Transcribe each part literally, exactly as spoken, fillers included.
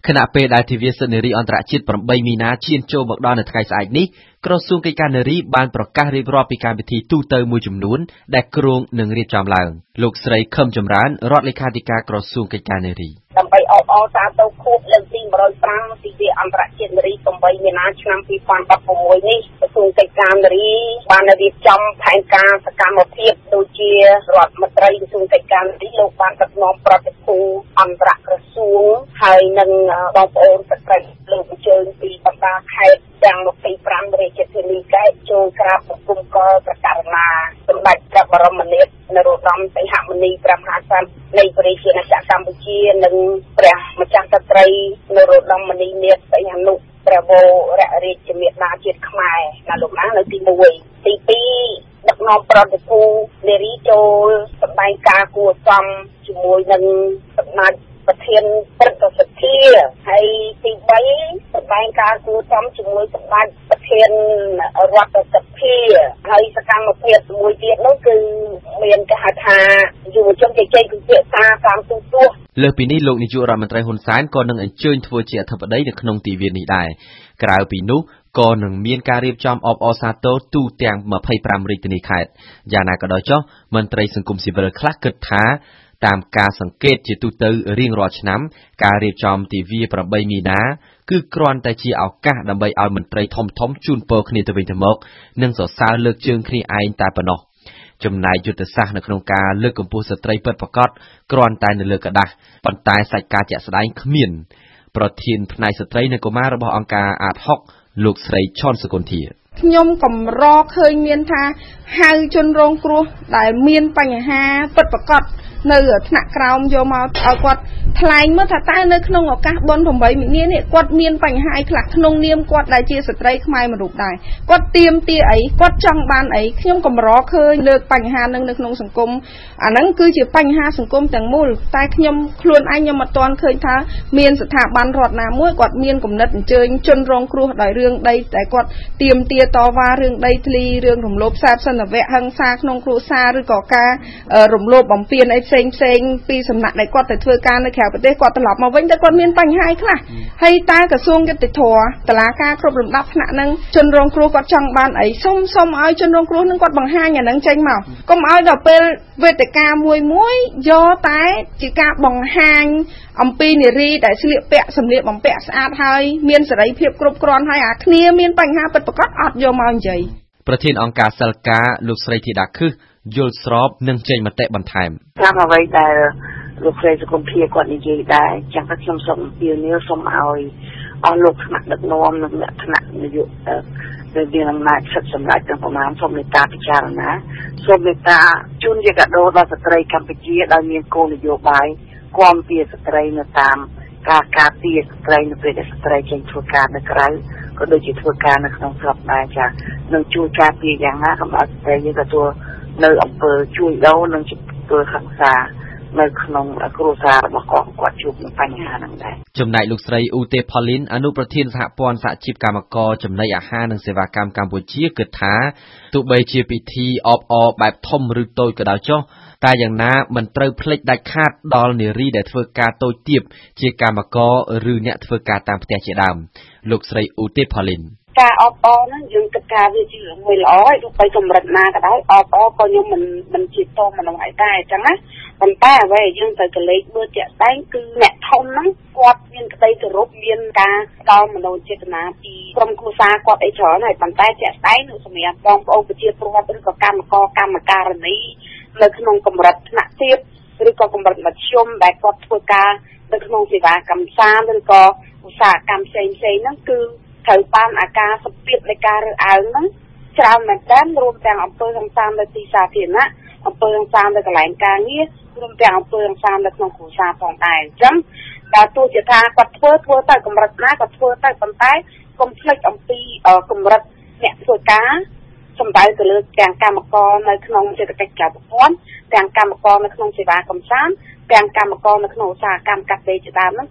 ខណៈពេលដែលទិវាសិទ្ធិនារីអន្តរជាតិប្រាំបីមីនាឈានចូលមកដល់នៅថ្ងៃស្អែកនេះក្រសួងកិច្ចការនារីបានប្រកាសរៀបរាប់ពីកម្មវិធីទូទៅមួយចំនួនដែលគ្រោងនឹងរៀបចំឡើងលោកស្រីខឹមចម្រើនរដ្ឋលេខាធិការក្រសួងកិច្ចការនារីដើម្បីអបអរសាទរខួបលើកទីone hundred fiveទិវាអន្តរជាតិនារីប្រាំបីមីនាឆ្នាំtwo thousand sixteenនេះក្រសួងកិច្ចការនារីបានរៀបចំផែនការសកម្មភាពដូចជារដ្ឋមន្ត្រីក្រសួងកិច្ចការនារីលោកបានដឹកនាំប្រតិភូអន្តរក្រសួងហើយនឹងបងប្អូនស្ត្រីលើកអញ្ជើញពីបណ្ដាខេត្តទាំងtwenty-fiveរាជធានីខេត្តចូលក្រាបបង្គំកលប្រកាសណាសម្ដេចព្រះបរមនាថនរោត្តមសីហមុនីព្រះមហាក្សត្រនៃប្រជាណាចក្រកម្ពុជានិងព្រះម្ចាស់ក្សត្រីនរោត្តមនីនាថសីហនុព្រះវររាជមេដាជាតិខ្មែរណាលោកណានៅទីoneទីtwoដឹកនាំប្រតិភូនារីចូលសម្ដែងការគួរសមជាមួយនឹងសម្ដេចប្រធានព្រឹទ្ធសភាហើយទីthreeសម្ដែងការគួរសមជាមួយសម្ដេចប្រធានរដ្ឋសភាហើយសកម្មភាពមួយទៀតនោះគឺមានគេហៅថាយុវជនជជែកពិភាក្សាតាមទូរទស្សន៍លើសពីនេះលោកនាយករដ្ឋមន្ត្រីហ៊ុនសែនក៏នឹងអញ្ជើញធ្វើជាអធិបតីនៅក្នុងទិវានេះដែរក្រៅពីនោះក៏នឹងមានការរៀបចំអបអរសាទរទូទាំងtwenty-fiveរាជធានីខេត្តយ៉ាងណាក៏ដោយចុះមន្ត្រីសង្គមស៊ីវិលខ្លះគិតថាតាមការសង្កេតជាទូទៅរៀងរាល់ឆ្នាំការរៀបចំទិវាប្រាំបីមីនាគឺគ្រាន់តែជាឱកាសដើម្បីឲ្យមន្ត្រីធំធំជូនពរគ្នាទៅវិញទៅមកនិងសរសើរលើកជើងគ្នាឯងតែប៉ុណ្ណោះចំណែកយុទ្ធសាស្ត្រនៅក្នុងការលើកកម្ពស់ស្ត្រីពិតប្រាកដគ្រាន់តែនៅលើกระดาษប៉ុន្តែសាច់ការជាក់ស្ដែងគ្មានប្រធានផ្នែកស្ត្រីនិងកុមាររបស់អង្គការអាតហុកលោកស្រីឆនសុគន្ធាខ្ញុំកម្រឃើញមានថាហៅជនរងគ្រោះដែលមានបញ្ហាពិតប្រាកដនៅថ្នាក់ក្រោមយកមកឲ្យគាត់ថ្លែងមើលថាតើនៅក្នុងឱកាសបុណ្យeightមីនានេះគាត់មានបញ្ហាអីខ្លះក្នុងនាមគាត់ដែលជាស្ត្រីខ្មែរមួយរូបដែរគាត់ទាមទារអីគាត់ចង់បានអីខ្ញុំកម្រឃើញលើកបញ្ហានឹងនៅក្នុងសង្គមអាហ្នឹងគឺជាបញ្ហាសង្គមទាំងមូលតែខ្ញុំខ្លួនឯងខ្ញុំមិនទាន់ឃើញថាមានស្ថាប័នរដ្ឋណាមួយគាត់មានគំនិតអញ្ជើញជនរងគ្រោះដោយរឿងដីតែគាត់ទាមទារតវ៉ារឿងដីធ្លីរឿងរំលោភខ្សែសន្តិវៈហិង្សាក្នុងគ្រួសារឬក៏ការរំលោភបំពានអីផ្សេងផ្សេងពីសំណាក់ដែលគាត់ទៅធ្វើការនៅក្រៅប្រទេសគាត់ត្រឡប់មកវិញតែគាត់មានបញ្ហាខ្លះហើយតើក្រសួងយុតិធធតឡាការគ្រប់លំដាប់ថ្នាក់នឹងជនរងគ្រោះគាត់ចង់បានអីសុំសុំឲ្យជនរងគ្រោះនឹងគាត់បង្ហាញអានឹងចេញមកកុំឲ្យដល់ពេលវេទិកាមួយមួយយកតែជាការបង្ហាញអំពីនារីដែលស្លៀកពាក់សម្លៀកបំពាក់ស្អាតហើយមានសេរីភាពគ្រប់គ្រាន់ហើយអាគ្នាមានបញ្ហាពិតប្រាកដអត់យកមកនិយាយប្រធានអង្គការសិលការលោកស្រីធីតាខឹសយល់ស្របនឹងចេញមតិបន្ថែមតាមអ្វីដែលលោកស្រីសុគន្ធាគាត់និយាយដែរចឹងតែខ្ញុំសូមអំពាវនាវសូមឲ្យអស់លោកថ្នាក់ដឹកនាំនិងអ្នកថ្នាក់នយោបាយដែលមានអំណាចសិទ្ធិសម្រេចទាំងប្រមាណសូមមេត្តាពិចារណាសូមមេត្តាជូនជាកាដូដល់ស្ត្រីកម្ពុជាដោយមានគោលនយោបាយគាំពារស្ត្រីនៅតាមការការពារស្ត្រីនៅពេលដែលស្ត្រីចេញធ្វើការនៅក្រៅក៏ដូចជាធ្វើការនៅក្នុងស្រុកដែរចានឹងជួយការពារយ៉ាងណាកុំឲ្យស្ត្រីយើងទទួលនៅអំពើជួយដោនិងធ្វើហិង្សានៅក្នុងគ្រួសាររបស់គាត់គាត់ជួបនឹងបញ្ហាហ្នឹងដែរចំណែកលោកស្រីឧទេផូលីនអនុប្រធានសហព័ន្ធសហជីពកម្មករចំណីអាហារនិងសេវាកម្មកម្ពុជាគិតថាទោះបីជាពិធីអបអរបែបធំឬតូចក៏ដោយចុះតែយ៉ាងណាមិនត្រូវភ្លេចដាច់ខាតដល់នារីដែលធ្វើការតូចទាបជាកម្មករឬអ្នកធ្វើការតាមផ្ទះជាដើមលោកស្រីឧទេផូលីនការអបអរហ្នឹងយើងគិតថាវាជារឿងមួយល្អហើយទោះបីកម្រិតណាក៏ដោយអបអរក៏ខ្ញុំមិនមិនជាតោមនុស្សអីដែរអញ្ចឹងណាប៉ុន្តែអ្វីយើងត្រូវកលេចមើលជាក់ស្ដែងគឺអ្នកធំហ្នឹងគាត់មានក្តីគោរពមានការផ្ដល់មនោចេតនាពីក្រុមគ្រួសារគាត់អីច្រើនហើយប៉ុន្តែជាក់ស្ដែងនៅសម្រាប់បងប្អូនប្រជាពលរដ្ឋឬក៏កម្មករកម្មការិនីនៅក្នុងកម្រិតថ្នាក់ទាបឬក៏កម្រិតមធ្យមដែលគាត់ធ្វើការនៅក្នុងសេវាកម្មសាលឬក៏ឧស្សាហកម្មផ្សេងផ្សេងហ្នឹងគឺត្រូវបានអាការសម្ពាធនៃការរើសអើងហ្នឹងច្រើនមែនទែនរួមទាំងអំពើហិង្សានៅទីសាធារណៈអំពើហិង្សានៅកន្លែងការងាររួមទាំងអំពើហិង្សានៅក្នុងគ្រួសារផងដែរអញ្ចឹងដល់ទោះជាថាគាត់ធ្វើធ្វើទៅកម្រិតណាក៏ធ្វើទៅប៉ុន្តែកុំភ្លេចអំពីកម្រិតអ្នកធ្វើការសំដៅទៅលើទាំងកម្មករនៅក្នុងសេដ្ឋកិច្ចក្រៅប្រព័ន្ធទាំងកម្មករនៅក្នុងសេវាកម្មសាមទាំងកម្មករនៅក្នុងឧស្សាហកម្មកសិកម្មជាដើមហ្នឹងគឺ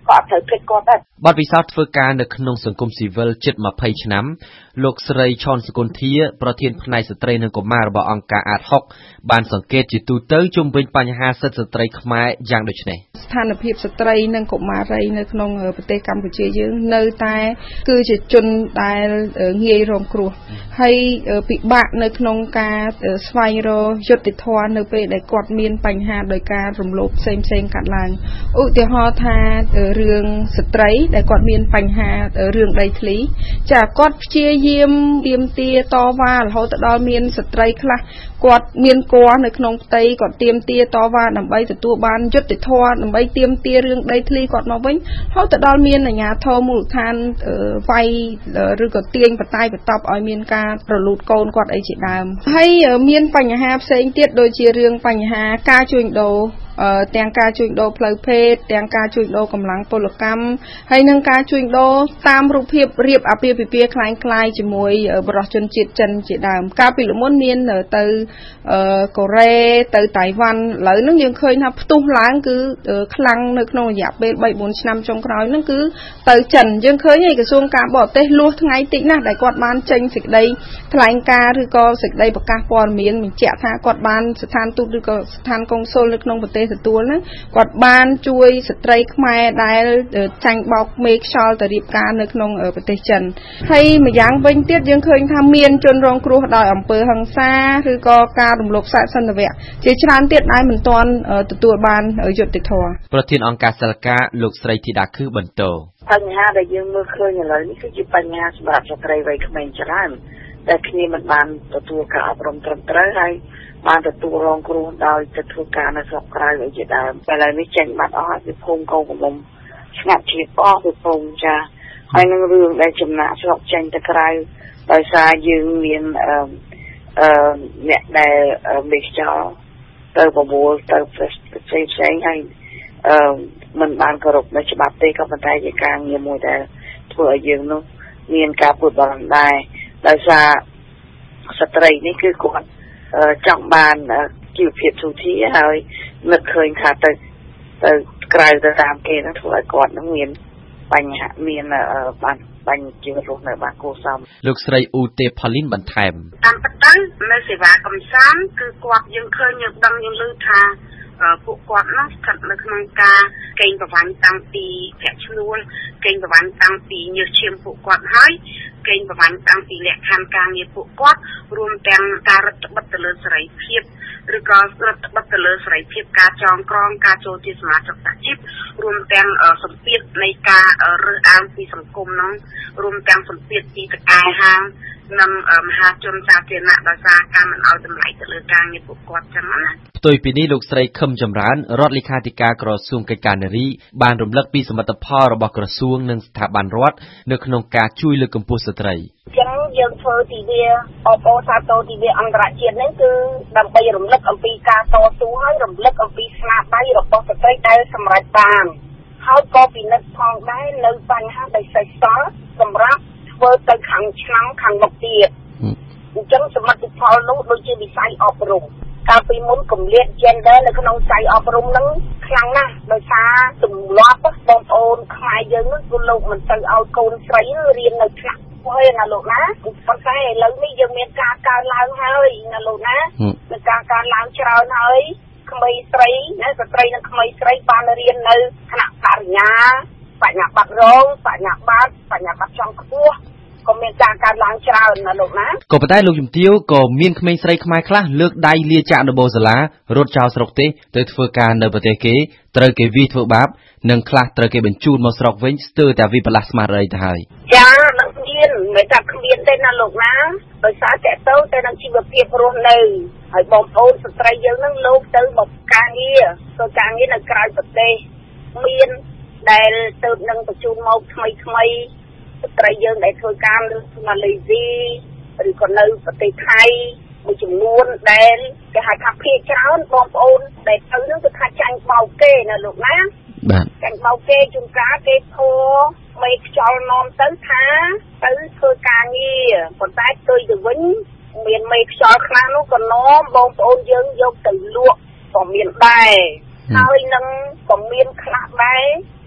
ក៏អត់ត្រូវភ្លេចគាត់ដែរបទពិសោធន៍ធ្វើការនៅក្នុងសង្គមស៊ីវិលជិតยี่สิบឆ្នាំលោកស្រីឆនសុគន្ធាប្រធានផ្នែកស្ត្រីនិងកុមាររបស់អង្គការអាតហុកបានសង្កេតជាទូទៅជុំវិញបញ្ហាសិទ្ធិស្ត្រីខ្មែរយ៉ាងដូចនេះស្ថានភាពស្ត្រីនិងកុមារីនៅក្នុងប្រទេសកម្ពុជាយើងនៅតែគឺជាជនដែលងាយរងគ្រោះហើយពិបាកនៅក្នុងការស្វែងរកយុត្តិធម៌នៅពេលដែលគាត់មានបញ្ហាដោយការរំលោភផ្សេងៗកាត់ឡើងឧទាហរណ៍ថារឿងស្ត្រីដែលគាត់មានបញ្ហារឿងដីធ្លីចាគាត់ព្យាយាមទាមទារតវ៉ារហូតដល់មានស្ត្រីខ្លះគាត់មានគ័រនៅក្នុងផ្ទៃគាត់ទាមទារតវ៉ាដើម្បីទទួលបានយុត្តិធម៌ដើម្បីទាមទាររឿងដីធ្លីគាត់មកវិញហើយទៅដល់មានអាជ្ញាធរមូលដ្ឋានវាយឬក៏ទាញបតាយបតប់ឲ្យមានការប្រលូតកូនគាត់អីជាដើមហើយមានបញ្ហាផ្សេងទៀតដូចជារឿងបញ្ហាការជួញដូរទាំងការជួញដូរផ្លូវភេទទាំងការជួញដូរកម្លាំងពលកម្មហើយនិងការជួញដូរតាមរូបភាពរៀបអាពាហ៍ពិពាហ៍คล้ายៗជាមួយបរិសុទ្ធជនជាតិចិនជាដើមកាលពីមុនមានទៅកូរ៉េទៅតៃវ៉ាន់ឥឡូវហ្នឹងយើងឃើញថាផ្ទុះឡើងគឺខ្លាំងនៅក្នុងរយៈពេលបីបួនឆ្នាំចុងក្រោយហ្នឹងគឺទៅចិនយើងឃើញឯក្រសួងការបរទេសលួសថ្ងៃតិចណាស់ដែលគាត់បានចេញសេចក្តីថ្លែងការណ៍ឬក៏សេចក្តីប្រកាសព័ត៌មានបញ្ជាក់ថាគាត់បានស្ថានទូតឬក៏ស្ថានកុងស៊ុលនៅក្នុងប្រទេសទទួលហ្នឹងគាត់បានជួយស្ត្រីខ្មែរដែលចាញ់បោកមេខ្យល់ទៅរៀបការនៅក្នុងប្រទេសចិនហើយម្យ៉ាងវិញទៀតយើងឃើញថាមានជនរងគ្រោះដោយអំពើហិង្សាឬក៏ការរំលោភសក្តិសន្តិវៈជាច្រើនទៀតដែលមិនទាន់ទទួលបានយុត្តិធម៌ប្រធានអង្គការសិលកាលោកស្រីធីតាខឺបន្តបញ្ហាដែលយើងមើលឃើញឥឡូវនេះគឺជាបញ្ហាសម្រាប់ស្ត្រីវ័យក្មេងច្រើនដែលគ្នាមិនបានទទួលការអប់រំត្រឹមត្រូវហើយបានទទួលរងគ្រោះដោយទៅធ្វើការនៅស្រុកក្រៅអីជាដើមតែឥឡូវនេះចេញបាត់អស់ពីភូមិកូនកំមុំស្ងាត់ជាអស់ពីភូមិចាហើយនឹងរឿងដែលចំណាក់ស្រុកចេញទៅក្រៅដោយសារយើងមានអឺអឺអ្នកដែលមេខ្យល់ទៅប្រមូលទៅផ្សេងផ្សេងហើយអឺមិនបានគោរពនៅច្បាប់ទេក៏ប៉ុន្តែជាការងារមួយដែលធ្វើឲ្យយើងនោះមានការពុតបរំដែរដោយសារស្ត្រីនេះគឺគាត់ចង់បានជីវភាពទូធាហើយនឹកឃើញថាទៅទៅក្រៅទៅតាមគេនឹងធ្វើឲ្យគាត់នឹងមានបញ្ហាមានបានបញ្ហាជីវរស់នៅបានគួរសមលោកស្រីអ៊ូទេផលីនបន្ថែមតាមពិតទៅនៅសេវាកំសាន្តគឺគាត់យើងឃើញយើងដឹងយើងឮថាពួកគាត់នោះស្ថិតនៅក្នុងការកេងប្រវ័ញ្ចតាំងពីប្រាក់ឈ្នួលកេងប្រវ័ញ្ចតាំងពីញើសឈាមពួកគាត់ហើយកេងប្រវ័ញ្ចតាំងពីលក្ខខណ្ឌការងារពួកគាត់រួមទាំងការរដ្ឋបិទទៅលើសេរីភាពឬក៏រដ្ឋបិទទៅលើសេរីភាពការចងក្រងការចូលជាសមាជិកសហជីពរួមទាំងសម្ពាធនៃការរើសអើងពីសង្គមនោះរួមទាំងសម្ពាធពីតកែហាងនិងមហាជនសាធារណៈដោយសារការមិនឲ្យតម្លៃទៅលើការងារពួកគាត់ចឹងណាផ្ទុយពីនេះលោកស្រីខឹមចម្រើនរដ្ឋលេខាធិការក្រសួងកិច្ចការនារីបានរំលឹកពីសមិទ្ធផលរបស់ក្រសួងនិងស្ថាប័នរដ្ឋនៅក្នុងការជួយលើកកម្ពស់ស្ត្រីចឹងយើងធ្វើទិវាអបអសាទរទិវាអន្តរជាតិនេះគឺដើម្បីរំលឹកអំពីការតស៊ូហើយរំលឹកអំពីស្នាដៃរបស់ស្ត្រីដែលសម្រេចបានហើយក៏ពិនិត្យផងដែរនៅបញ្ហាដែលសេសសល់សម្រាប់ធ្វើទៅខាងឆ្នាំខាងមុខទៀតអញ្ចឹងសមិទ្ធផលនោះដូចជាវិស័យអប់រំកាលពីមុនគម្លាត gender នៅក្នុងវិស័យអប់រំហ្នឹងខ្លាំងណាស់ដោយសារទម្លាប់បងប្អូនខ្មែរយើងហ្នឹងគឺលោកមិនទៅឲ្យកូនស្រីរៀននៅថ្នាក់ហើយណាលោកណាប៉ុន្តែឥឡូវនេះយើងមានការកើនឡើងហើយណាលោកណាមានការកើនឡើងច្រើនហើយក្មេងស្រីណាស្ត្រីនិងក្មេងស្រីបានរៀននៅថ្នាក់បរិញ្ញាបញ្ញាបត្ររងបញ្ញាបត្របញ្ញាបត្រចុងខ្ពស់ក៏មានការកើនឡើងច្រើនណាលោកណាក៏ប៉ុន្តែលោកជំទាវក៏មានក្មេងស្រីខ្មែរខ្លះលើកដៃលាចាកដំបូលសាលារត់ចោលស្រុកទេទៅធ្វើការនៅប្រទេសគេត្រូវគេវាយធ្វើបាបនិងខ្លះត្រូវគេបញ្ជូនមកស្រុកវិញស្ទើរតែវិបលាស់ស្មារតីទៅហើយចានឹងមានមិនថាគ្មានទេណាលោកណាដោយសារតើទៅទៅនឹងជីវភាពរស់នៅហើយបងប្អូនស្ត្រីយើងនឹងលោកទៅមកការងារទៅការងារនៅក្រៅប្រទេសមានដែលទៅនឹងបញ្ជូនមកថ្មីថ្មីស្ត្រីយើងដែលធ្វើការនៅម៉ាឡេស៊ីឬក៏នៅប្រទេសថៃមួយចំនួនដែលគេហៅថាភាគច្រើនបងប្អូនដែលទៅនឹងគឺថាចាញ់បោកគេណាលោកណាបាទចាញ់បោកគេជួនកាលគេធေါ်មេខ្យល់នាំទៅថាទៅធ្វើការងារប៉ុន្តែផ្ទុយទៅវិញមានមេខ្យល់ខ្លះនោះក៏នាំបងប្អូនយើងយកទៅលក់ក៏មានដែរហើយនឹងក៏មានខ្លះដែរឃ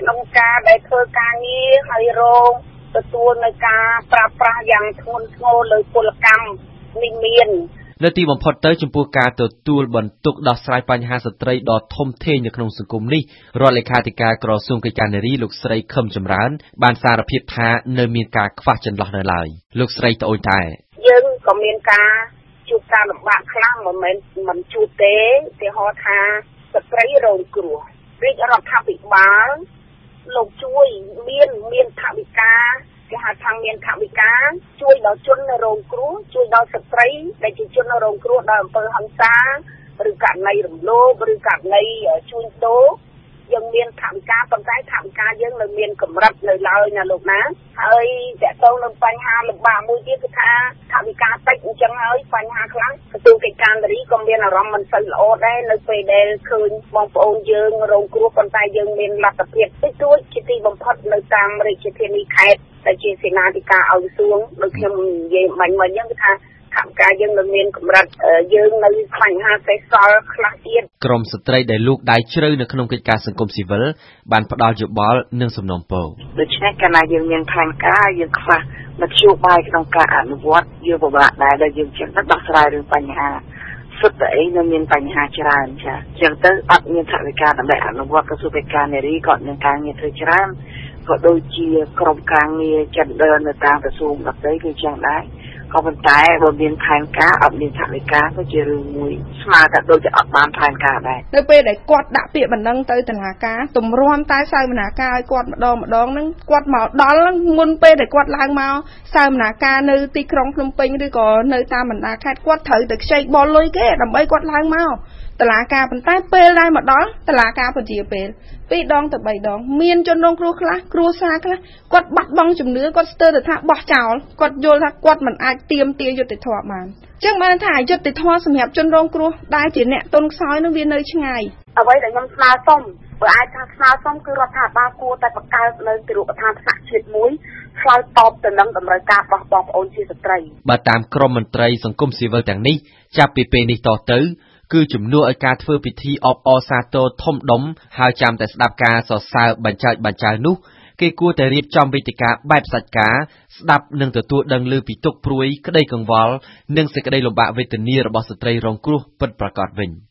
ក្នុងការដែលធ្វើការងារហើយរងទទួលនៅការប្រាស្រ័យយ៉ាងធ្ងន់ធ្ងរលើពលកម្មនេះមាននៅទីបំផុតទៅចំពោះការទទួលបន្ទុកដោះស្រាយបញ្ហាស្ត្រីដ៏ធំធេងនៅក្នុងសង្គមនេះរដ្ឋលេខាធិការក្រសួងកិច្ចការនារីលោកស្រីខឹមចម្រើនបានសារភាពថានៅមានការខ្វះចន្លោះនៅឡើយលោកស្រីត្អូញតែយើងក៏មានការជួបការលំបាកខ្លាំងមិនមែនមិនជួបទេឧទាហរណ៍ថាស្ត្រីរងគ្រោះរាជរដ្ឋាភិបាលលោកជួយមានមានថវិកាគេហៅថាមានថវិកាជួយដល់ជននៅរងគ្រោះជួយដល់ស្ត្រីដែលជាជននៅរងគ្រោះដោយអំពើហិង្សាឬករណីរំលោភឬករណីជួញដូរយើងមានថវិកាប៉ុន្តែថវិកាយើងនៅមានកម្រិតនៅឡើយណាលោកណាហើយតើតើនឹងបញ្ហាលំបាកមួយទៀតគឺថាថវិកាតិចអញ្ចឹងហើយបញ្ហាខ្លាំងក្រសួងកិច្ចការនារីក៏មានអារម្មណ៍មិនសូវល្អដែរនៅពេលដែលឃើញបងប្អូនយើងរងគ្រោះប៉ុន្តែយើងមានលទ្ធភាពតិចតួចជាទីបំផុតនៅតាមរាជធានីខេត្តដែលជាសេនាធិការឲ្យក្រសួងដូចខ្ញុំនិយាយមិញមិញហ្នឹងគឺថាថវិកាយើងនៅមានកម្រិតយើងនៅបញ្ហាសេសសល់ខ្លះទៀតក្រមស្ត្រីដែលលោកដៃជ្រៅនៅក្នុងកិច្ចការសង្គមស៊ីវិលបានផ្ដល់យោបល់និងសំណូមពរដូច្នេះកាលណាយើងមានផែនការយើងខ្វះមធ្យោបាយក្នុងការអនុវត្តយើងពិបាកដែរដែលយើងចេះដោះស្រាយរឿងបញ្ហាសុទ្ធតែអីនៅមានបញ្ហាច្រើនចា៎អញ្ចឹងទៅអត់មានថវិកាដើម្បីអនុវត្តក្រសួងកិច្ចការនារីក៏មានការងារធ្វើច្រើនក៏ដូចជាក្រុមការងារ gender នៅតាមក្រសួងដទៃគឺចឹងដែរក៏ប៉ុន្តែបើមានផែនការអត់មានថវិកាក៏ជារឿងមួយស្មើតែដូចជាអត់បានផែនការដែរនៅពេលដែលគាត់ដាក់ពាក្យបណ្ដឹងទៅតុលាការទម្រាំតែសវនាការឲ្យគាត់ម្ដងម្ដងហ្នឹងគាត់មកដល់មុនពេលដែលគាត់ឡើងមកសវនាការនៅទីក្រុងភ្នំពេញឬក៏នៅតាមបណ្ដាខេត្តគាត់ត្រូវទៅខ្ចីបលលុយគេដើម្បីគាត់ឡើងមកតុលាការប៉ុន្តែពេលដែលមកដល់តុលាការពជាពេលពីរដងទៅបីដងមានជនរងគ្រោះខ្លះគ្រួសារខ្លះគាត់បាត់បង់ជំនឿគាត់ស្ទើរតែថាបោះចោលគាត់យល់ថាគាត់មិនអាចទាមទារយុត្តិធម៌បានអញ្ចឹងបានថាអយុត្តិធម៌សម្រាប់ជនរងគ្រោះដែលជាអ្នកទុនខ្សោយនឹងវានៅឆ្ងាយអ្វីដែលខ្ញុំស្នើសុំបើអាចថាស្នើសុំគឺរដ្ឋាភិបាលគួរតែបង្កើតនៅទីរូបដ្ឋានថ្នាក់ជាតិមួយឆ្លើយតបទៅនឹងតម្រូវការរបស់បងប្អូនជាស្ត្រីបើតាមក្រមមន្ត្រីសង្គមស៊ីវិលទាំងនេះចាប់ពីពេលនេះតទៅគឺជំនួសឲ្យការធ្វើពិធីអបអរសាទរធំដុំហើយចាំតែស្ដាប់ការសរសើរបញ្ចើចបញ្ចើនោះគេគួរតែរៀបចំវេទិកាបែបសាច់ការស្ដាប់និងទទួលដឹងលើពីទុក្ខព្រួយក្តីកង្វល់និងសេចក្តីលំបាកវេទនារបស់ស្ត្រីរងគ្រោះពិតប្រាកដវិញ